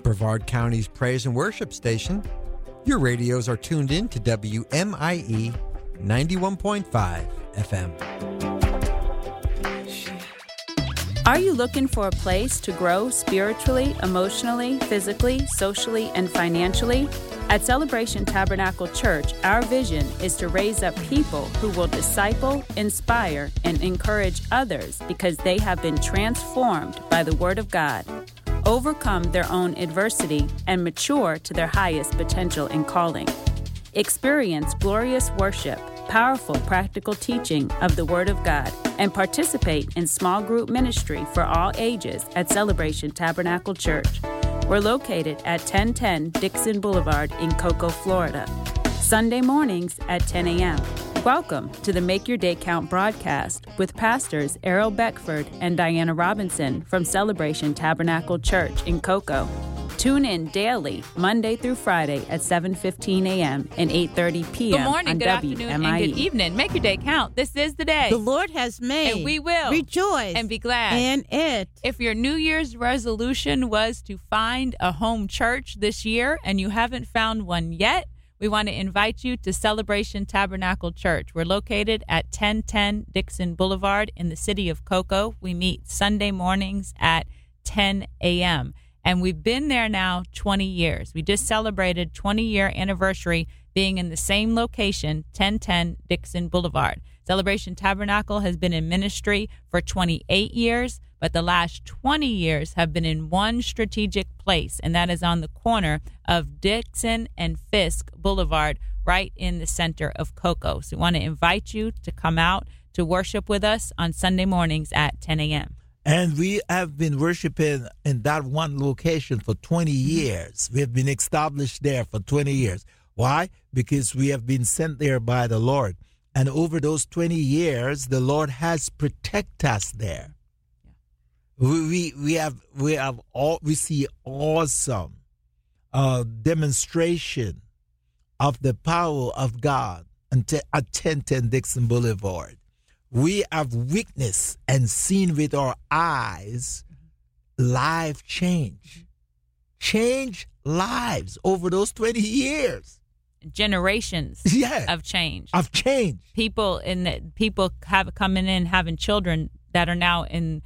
Brevard County's praise and worship station. Your radios are tuned in to WMIE 91.5 FM. Are you looking for a place to grow spiritually, emotionally, physically, socially, and financially? At Celebration Tabernacle Church, our vision is to raise up people who will disciple, inspire, and encourage others because they have been transformed by the Word of God, overcome their own adversity, and mature to their highest potential and calling. Experience glorious worship, powerful practical teaching of the Word of God, and participate in small group ministry for all ages at Celebration Tabernacle Church. We're located at 1010 Dixon Boulevard in Cocoa, Florida. Sunday mornings at 10 a.m. Welcome to the Make Your Day Count broadcast with pastors Errol Beckford and Diana Robinson from Celebration Tabernacle Church in Cocoa. Tune in daily, Monday through Friday at 7:15 a.m. and 8:30 p.m. Good morning, on good afternoon, and good evening. Make your day count. This is the day the Lord has made. And we will rejoice and be glad in it. If your New Year's resolution was to find a home church this year and you haven't found one yet, we want to invite you to Celebration Tabernacle Church. We're located at 1010 Dixon Boulevard in the city of Cocoa. We meet Sunday mornings at 10 a.m., and we've been there now 20 years. We just celebrated 20-year anniversary being in the same location, 1010 Dixon Boulevard. Celebration Tabernacle has been in ministry for 28 years, but the last 20 years have been in one strategic place, and that is on the corner of Dixon and Fisk Boulevard, right in the center of Cocoa. So we want to invite you to come out to worship with us on Sunday mornings at 10 a.m. And we have been worshiping in that one location for 20 years. We have been established there for 20 years. Why? Because we have been sent there by the Lord. And over those 20 years, the Lord has protected us there. We see awesome demonstration of the power of God at 1010 Dixon Boulevard. We have witnessed and seen with our eyes life change lives over those 20 years. Generations of change. People have coming in having children that are now in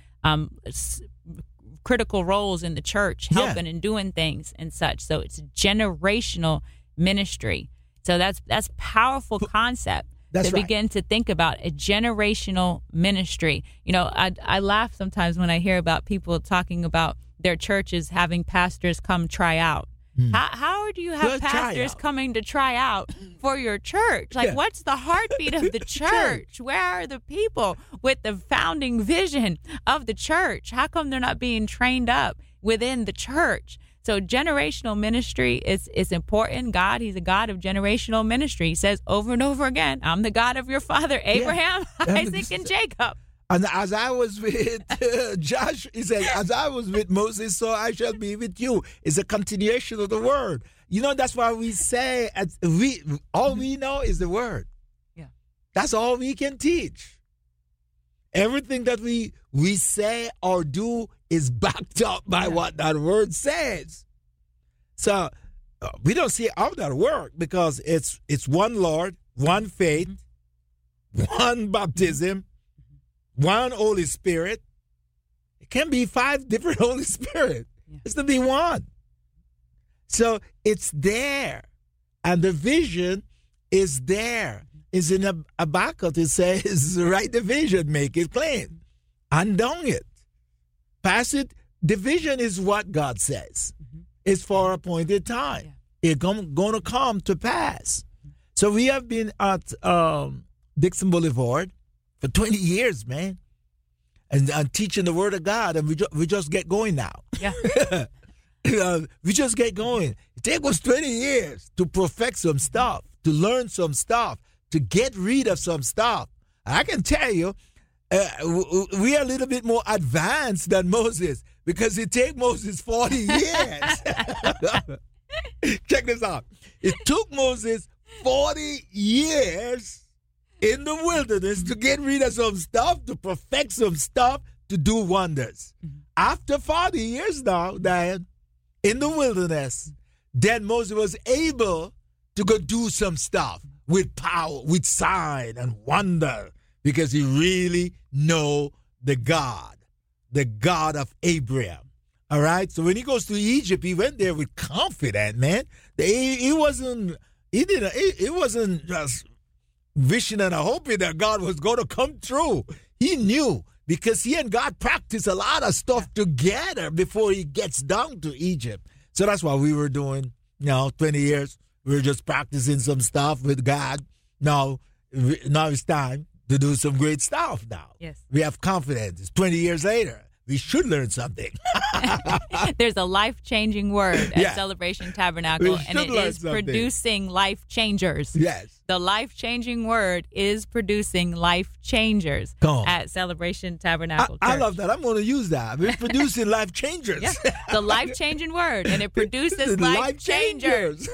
critical roles in the church, helping and doing things and such. So it's generational ministry. So that's powerful concept. That's right. Begin to think about a generational ministry. You know, I laugh sometimes when I hear about people talking about their churches having pastors come try out. How do you have pastors coming to try out for your church? Like, what's the heartbeat of the church? Where are the people with the founding vision of the church? How come they're not being trained up within the church? So generational ministry is important. God, he's a God of generational ministry. He says over and over again, I'm the God of your father, Abraham, Isaac, and Jacob. And as I was with Josh, he said, as I was with Moses, so I shall be with you. It's a continuation of the word. You know, that's why we say, all we know is the word. Yeah. That's all we can teach. Everything that we say or do is backed up by what that word says. So we don't see how that work because it's one Lord, one faith, one baptism, one Holy Spirit. It can be 5 different Holy Spirit. It's to be one. So it's there. And the vision is there. It's in Habakkuk. It says, write the vision, make it plain. Undone it. Pass it. The vision is what God says. It's for a appointed time. It's going to come to pass. So we have been at Dixon Boulevard for 20 years, man. And teaching the word of God. And we just get going now. Yeah. We just get going. It takes us 20 years to perfect some stuff, to learn some stuff, to get rid of some stuff. I can tell you, we are a little bit more advanced than Moses because it took Moses 40 years. Check this out. It took Moses 40 years in the wilderness to get rid of some stuff, to perfect some stuff, to do wonders. After 40 years now, Diane, in the wilderness, then Moses was able to go do some stuff with power, with sign and wonder, because he really know the God of Abraham. All right. So when he goes to Egypt, he went there with confidence, man. It wasn't just wishing and hoping that God was going to come through. He knew, because he and God practiced a lot of stuff together before he gets down to Egypt. So that's what we were doing, 20 years. We were just practicing some stuff with God. Now it's time to do some great stuff now. Yes. We have confidence. It's 20 years later. We should learn something. There's a life-changing word at Celebration Tabernacle, and it is producing life changers. Yes. The life-changing word is producing life changers at Celebration Tabernacle. I love that. I'm going to use that. We're producing life changers. Yeah. The life-changing word, and it produces life changers.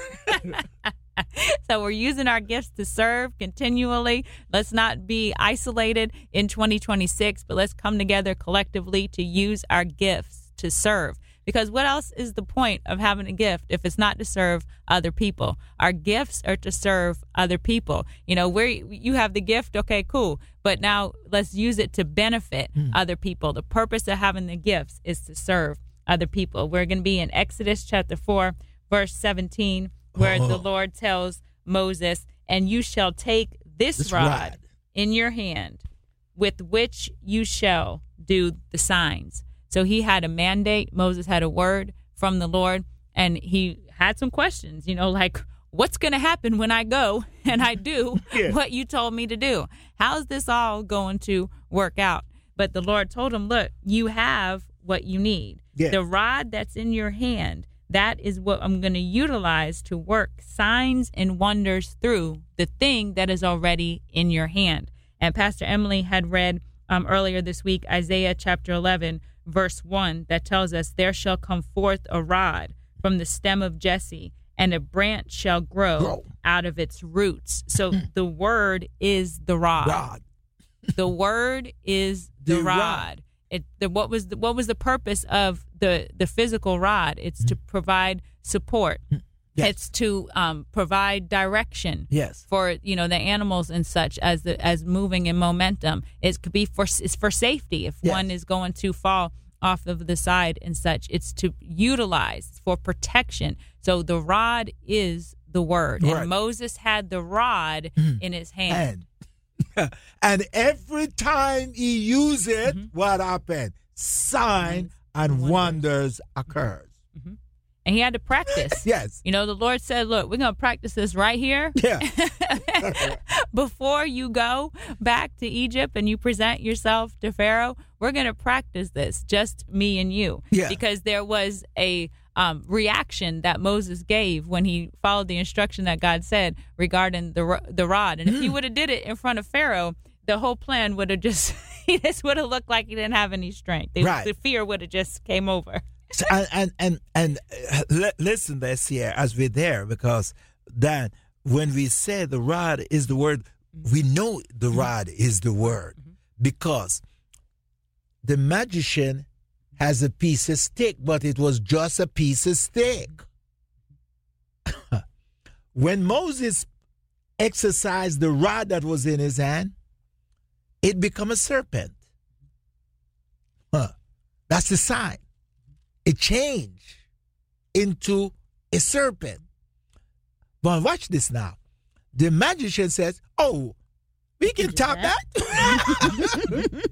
So we're using our gifts to serve continually. Let's not be isolated in 2026, but let's come together collectively to use our gifts to serve. Because what else is the point of having a gift if it's not to serve other people? Our gifts are to serve other people. Where you have the gift, okay, cool. But now let's use it to benefit other people. The purpose of having the gifts is to serve other people. We're going to be in Exodus chapter 4, verse 17, where the Lord tells Moses, "And you shall take this rod in your hand, with which you shall do the signs." So he had a mandate. Moses had a word from the Lord, and he had some questions, like, what's going to happen when I go and I do what you told me to do? How's this all going to work out? But the Lord told him, look, you have what you need. Yeah. The rod that's in your hand, that is what I'm going to utilize to work signs and wonders through the thing that is already in your hand. And Pastor Emily had read earlier this week, Isaiah chapter 11, verse 1, that tells us, "There shall come forth a rod from the stem of Jesse, and a branch shall grow out of its roots." So the word is the rod. The word is the rod. What was the purpose of the physical rod? It's to provide support. Yes. It's to provide direction. Yes. For the animals and such as moving in momentum. It could be it's for safety if one is going to fall off of the side and such. It's to utilize for protection. So the rod is the word, and Moses had the rod in his hand. And every time he used it, what happened? Signs and wonders occurred. Mm-hmm. And he had to practice. Yes. The Lord said, look, we're going to practice this right here. Yeah. Before you go back to Egypt and you present yourself to Pharaoh, we're going to practice this, just me and you. Yeah. Because there was a reaction that Moses gave when he followed the instruction that God said regarding the rod. And if he would have did it in front of Pharaoh, the whole plan would have he just would have looked like he didn't have any strength. The fear would have just came over. So, and listen this here as we're there, because then when we say the rod is the word, we know the rod is the word, because the magician has a piece of stick, but it was just a piece of stick. When Moses exercised the rod that was in his hand, it became a serpent. That's the sign. It changed into a serpent. But watch this now. The magician says, "Oh, we can top that."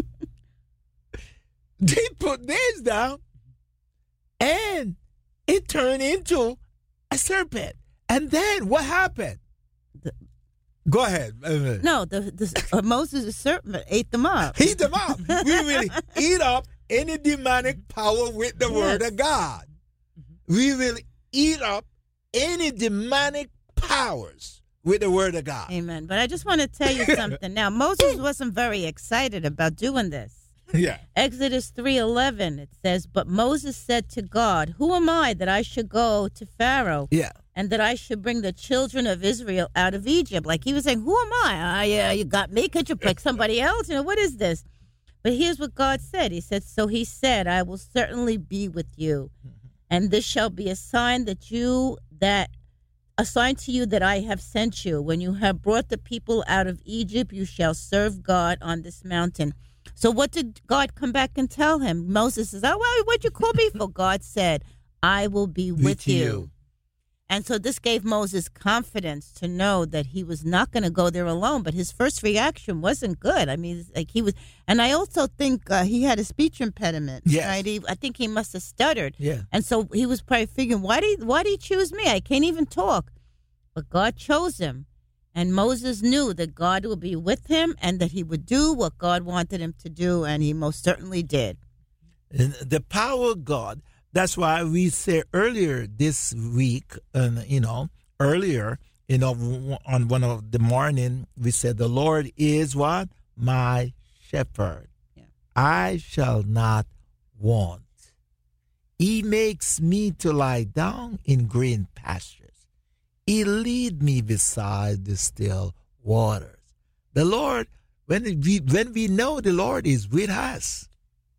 They put theirs down, and it turned into a serpent. And then what happened? Go ahead. No, Moses' serpent ate them up. Eat them up. We will eat up any demonic power with the word of God. We will eat up any demonic powers with the word of God. Amen. But I just want to tell you something. Now, Moses wasn't very excited about doing this. Yeah. Exodus 3:11, it says, "But Moses said to God, who am I that I should go to Pharaoh? Yeah. And that I should bring the children of Israel out of Egypt." Like he was saying, who am I? Yeah, you got me. Could you pick somebody else? What is this? But here's what God said. He said, "So he said, I will certainly be with you, And this shall be a sign to you that I have sent you. When you have brought the people out of Egypt, you shall serve God on this mountain. So what did God come back and tell him? Moses says, what'd you call me for? God said, I will be with you. And so this gave Moses confidence to know that he was not going to go there alone. But his first reaction wasn't good. I mean, like he was, and I also think he had a speech impediment. Yes. Right? I think he must have stuttered. Yeah. And so he was probably figuring, why do you choose me? I can't even talk. But God chose him. And Moses knew that God would be with him and that he would do what God wanted him to do. And he most certainly did. And the power of God. That's why we say earlier this week, on one of the morning, we said, the Lord is what? My shepherd. Yeah. I shall not want. He makes me to lie down in green pastures. He lead me beside the still waters. The Lord, when we know the Lord is with us,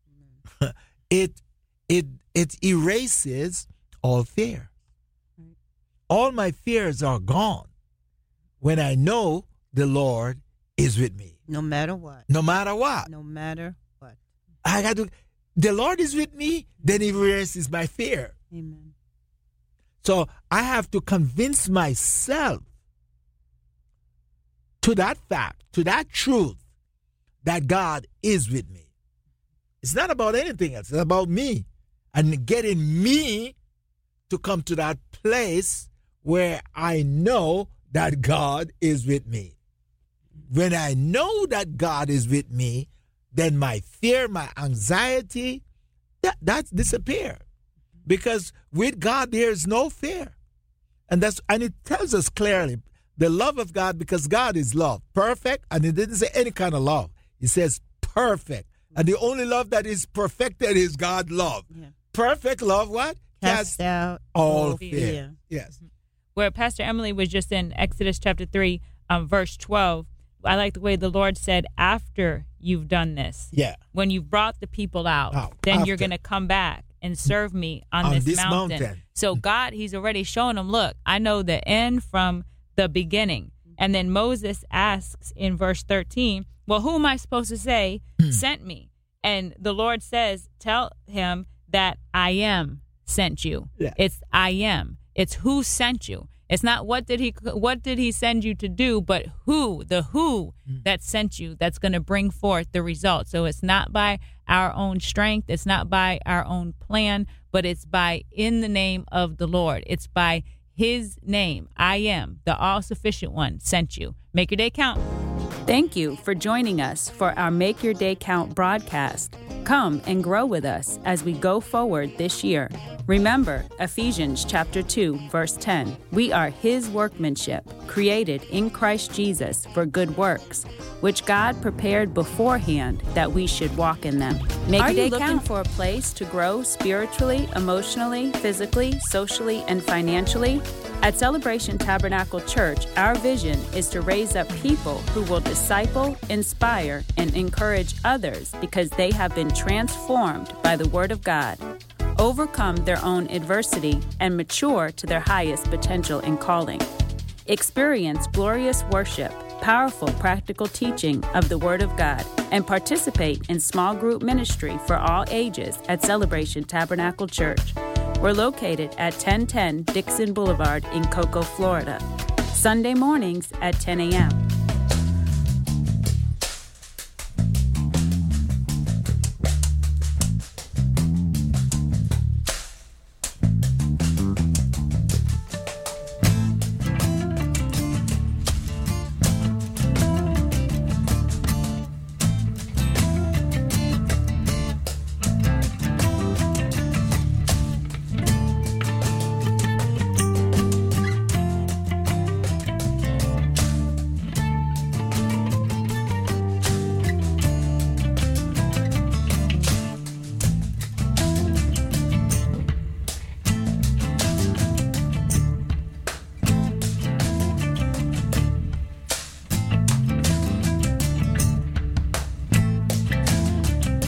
it erases all fear. All my fears are gone when I know the Lord is with me. No matter what. No matter what. No matter what. The Lord is with me, then he erases my fear. Amen. So I have to convince myself to that fact, to that truth, that God is with me. It's not about anything else. It's about me. And getting me to come to that place where I know that God is with me. When I know that God is with me, then my fear, my anxiety, that's disappear. Because with God, there is no fear. And it tells us clearly, the love of God, because God is love. Perfect, and it didn't say any kind of love. It says perfect. And the only love that is perfected is God's love. Yeah. Perfect love, what? Cast out all fear. Yes. Where Pastor Emily was just in Exodus chapter 3, verse 12, I like the way the Lord said, after you've done this, when you've brought the people out, then you're going to come back and serve me on this mountain. So God, he's already shown them, look, I know the end from the beginning. And then Moses asks in verse 13, well, who am I supposed to say sent me? And the Lord says, tell him that I am sent you. Yeah. It's I am. It's who sent you. It's not what did he send you to do, but who that sent you that's going to bring forth the result. So it's not by our own strength. It's not by our own plan, but it's by in the name of the Lord. It's by his name. I am, the all-sufficient one, sent you. Make your day count. Thank you for joining us for our Make Your Day Count broadcast. Come and grow with us as we go forward this year. Remember Ephesians chapter 2, verse 10. We are his workmanship, created in Christ Jesus for good works, which God prepared beforehand that we should walk in them. Make your day count. Are you looking for a place to grow spiritually, emotionally, physically, socially, and financially? At Celebration Tabernacle Church, our vision is to raise up people who will disciple, inspire, and encourage others because they have been transformed by the Word of God, overcome their own adversity, and mature to their highest potential and calling. Experience glorious worship, powerful practical teaching of the Word of God, and participate in small group ministry for all ages at Celebration Tabernacle Church. We're located at 1010 Dixon Boulevard in Cocoa, Florida. Sunday mornings at 10 a.m.